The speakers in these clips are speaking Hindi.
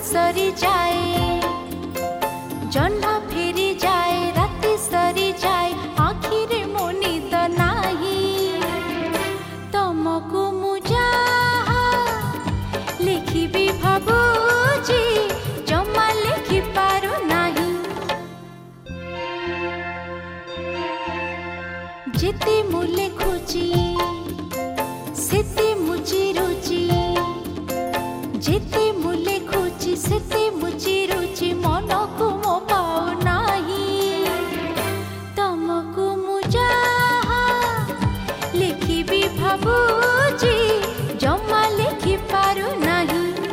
सरी जाए, जन्म फेरी जाए, राति सरी जाए, आखिरे मो निद नाही। तमको मुझा लिखिबी भाबुची, जमा लिखि पारु नाही। जेते मु लिखुची सेते मु चिरुची, जेते मु लिखुची सेते मु चिरुची, मन को मो पाउ नाही। तमको मुझा लिखिबी भाबुची, जमा लिखि पारु नाही।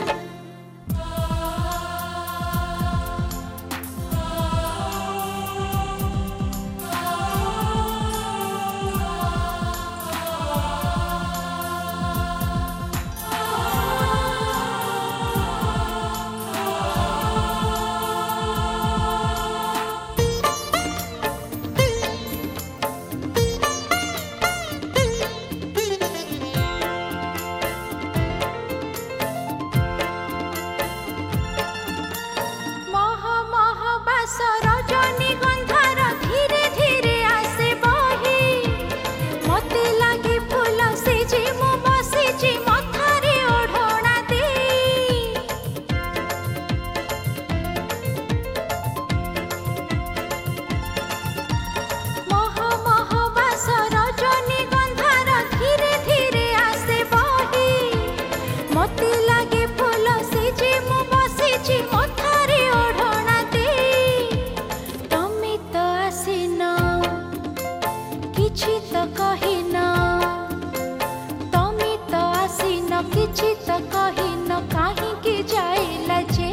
किछि त कहिन काहिंकि जाइला जे।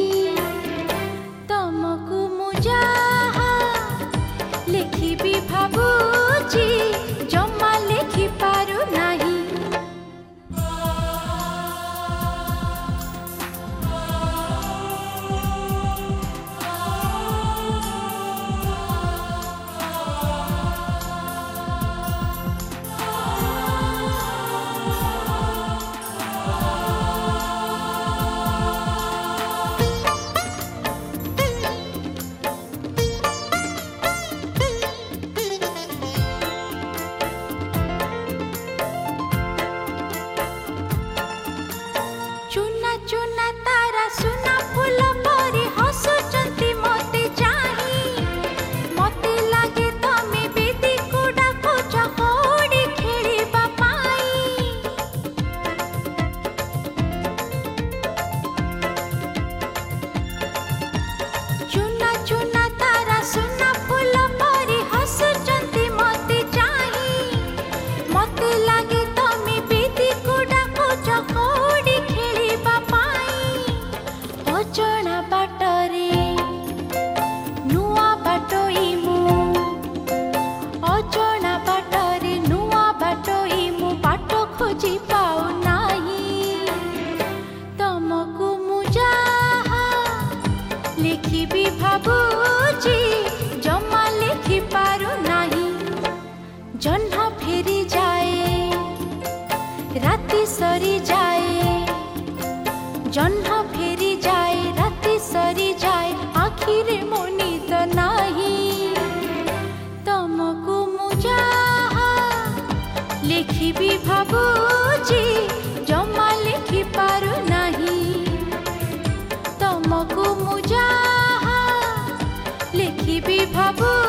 तमको मुझा लिखिबी भाबुची, जमा लिखि पारु नाही। चुना चुना तारा सुना फूल परी हसुचंती मते चाही, मते लागे तमे बेदी को डाकुच होड़ी खेलिबा पाई। चुना चुना तारा सुना फूल परी हसुचंती मते चाही, मते लागे तमे बेदी को डाकुच होड़ी अजणा बाटरे नुआ बाटोई मु, अजणा बाटरे नुआ बाटोई मु, बाट खोजी पाउ नाही। तमको मुझा लिखिबी भाबुची, जमा लिखि पारु नाही। जन्म फेरी जाए, राति सरी जाए, जन्म फेरी जाए, राति सरी जाए, आखिरे मो निद नाही। तमको मुझा लिखिबी भाबुची, जमा लिखि पारु नाही। तमको मुझा लिखिबी भाबु